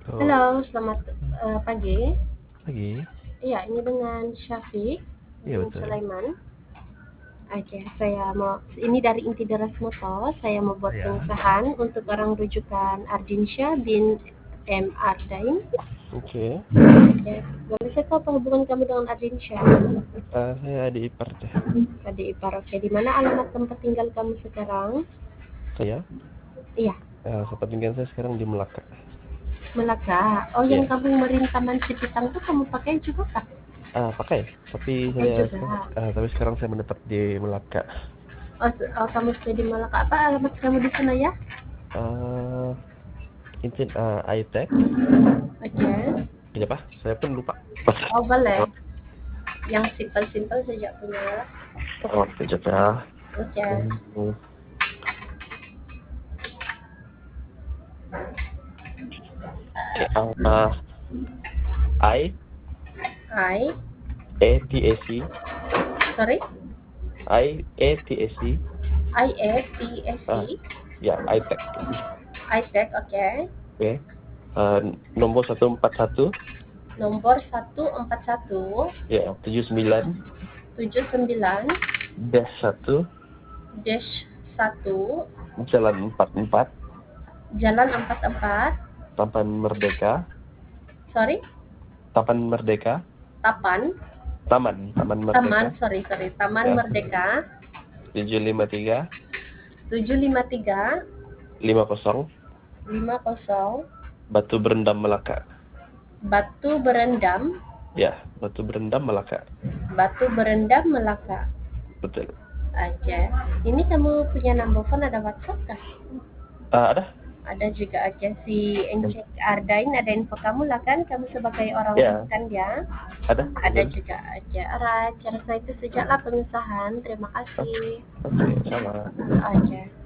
Halo, Halo, selamat pagi. pagi. Iya, ini dengan Syafiq Iya bin betul. Sulaiman. Oke, ini dari Inti Deras Motor. Saya mau buat Ya. pengesahan untuk orang rujukan Ardinsya bin M. Ardain. Oke. Oke, boleh saya tahu apa hubungan kamu dengan Ardinsya? Saya di ipar teh. Tadi ipar. Oke, di mana alamat tempat tinggal kamu sekarang? Saya, Iya, tempat tinggal saya sekarang di Melaka. Melaka. Oh, yang Iya. kampung Merintaman Cipitang tuh kamu pakai juga kah? Pakai. Tapi Pakai saya, juga. tapi sekarang saya menetap di Melaka. Kamu stay di Malaka. Apa alamat kamu di sana ya? Eh, Intin, iTech. Oke. Iya pak. Saya pun lupa. Oh, boleh. Yang simpel-simpel saja punya. Oh, kejap ya. Oke. Hmm, Oke. I I, A T A C sorry, I A T A C. Ah, IFTSC, ya iTech. iTech, oke. Oke. Nomor 141. Nomor 141 Ya, 79 79 dash 1 dash 1 Jalan 44 Jalan 44, Taman Merdeka. sorry, Taman Merdeka. Tapan, Taman Merdeka. Taman Ya, Merdeka 753 753 50 50 Batu Berendam Melaka. Batu Berendam, Ya, Batu Berendam Melaka. Batu Berendam Melaka. Betul. Oke. Ini kamu punya number phone, ada WhatsApp kah? Ada? Ada juga. Oke, si Encik Ardain ada info kamu lah kan? Kamu sebagai orang Ya, kan ya? ada. Ada Betul. juga. Oke, alright. Cara saya itu sejaklah pengesahan. Terima kasih. Oke, sama. Oke.